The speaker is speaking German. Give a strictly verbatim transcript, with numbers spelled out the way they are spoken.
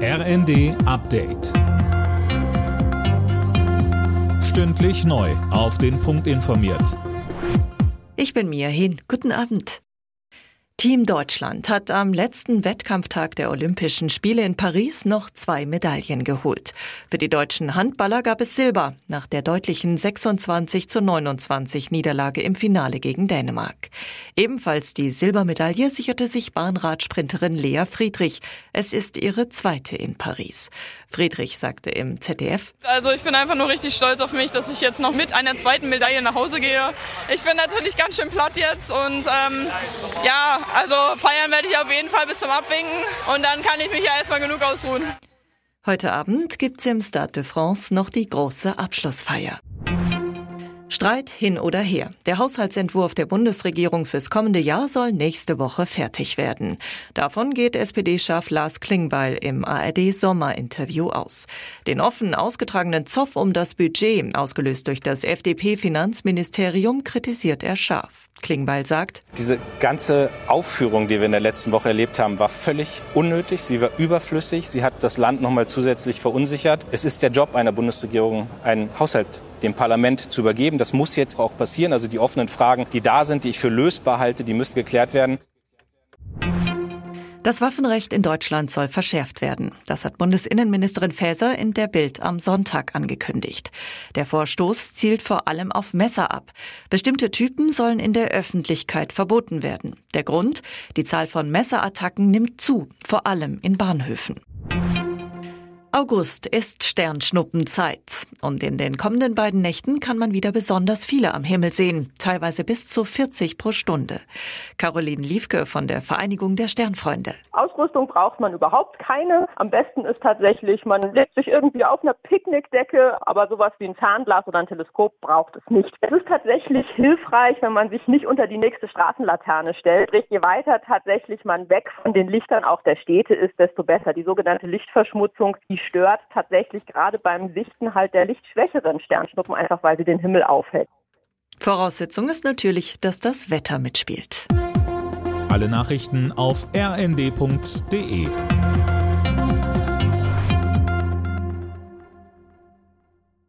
R N D Update. Stündlich neu auf den Punkt informiert. Ich bin Mia Hin. Guten Abend. Team Deutschland hat am letzten Wettkampftag der Olympischen Spiele in Paris noch zwei Medaillen geholt. Für die deutschen Handballer gab es Silber nach der deutlichen sechsundzwanzig zu neunundzwanzig Niederlage im Finale gegen Dänemark. Ebenfalls die Silbermedaille sicherte sich Bahnradsprinterin Lea Friedrich. Es ist ihre zweite in Paris. Friedrich sagte im Z D F: Also ich bin einfach nur richtig stolz auf mich, dass ich jetzt noch mit einer zweiten Medaille nach Hause gehe. Ich bin natürlich ganz schön platt jetzt und ähm, ja, also feiern werde ich auf jeden Fall bis zum Abwinken und dann kann ich mich ja erstmal genug ausruhen. Heute Abend gibt's im Stade de France noch die große Abschlussfeier. Streit hin oder her. Der Haushaltsentwurf der Bundesregierung fürs kommende Jahr soll nächste Woche fertig werden. Davon geht S P D-Chef Lars Klingbeil im A R D-Sommerinterview aus. Den offen ausgetragenen Zoff um das Budget, ausgelöst durch das F D P-Finanzministerium, kritisiert er scharf. Klingbeil sagt: Diese ganze Aufführung, die wir in der letzten Woche erlebt haben, war völlig unnötig. Sie war überflüssig. Sie hat das Land noch mal zusätzlich verunsichert. Es ist der Job einer Bundesregierung, einen Haushalt dem Parlament zu übergeben. Das muss jetzt auch passieren. Also die offenen Fragen, die da sind, die ich für lösbar halte, die müssen geklärt werden. Das Waffenrecht in Deutschland soll verschärft werden. Das hat Bundesinnenministerin Faeser in der Bild am Sonntag angekündigt. Der Vorstoß zielt vor allem auf Messer ab. Bestimmte Typen sollen in der Öffentlichkeit verboten werden. Der Grund? Die Zahl von Messerattacken nimmt zu, vor allem in Bahnhöfen. August ist Sternschnuppenzeit und in den kommenden beiden Nächten kann man wieder besonders viele am Himmel sehen, teilweise bis zu vierzig pro Stunde. Caroline Liefke von der Vereinigung der Sternfreunde. Ausrüstung braucht man überhaupt keine. Am besten ist tatsächlich, man legt sich irgendwie auf einer Picknickdecke, aber sowas wie ein Fernglas oder ein Teleskop braucht es nicht. Es ist tatsächlich hilfreich, wenn man sich nicht unter die nächste Straßenlaterne stellt. Je weiter tatsächlich man weg von den Lichtern auch der Städte ist, desto besser. Die sogenannte Lichtverschmutzung, die stört tatsächlich gerade beim Sichten halt der lichtschwächeren Sternschnuppen, einfach weil sie den Himmel aufhält. Voraussetzung ist natürlich, dass das Wetter mitspielt. Alle Nachrichten auf r n d punkt d e.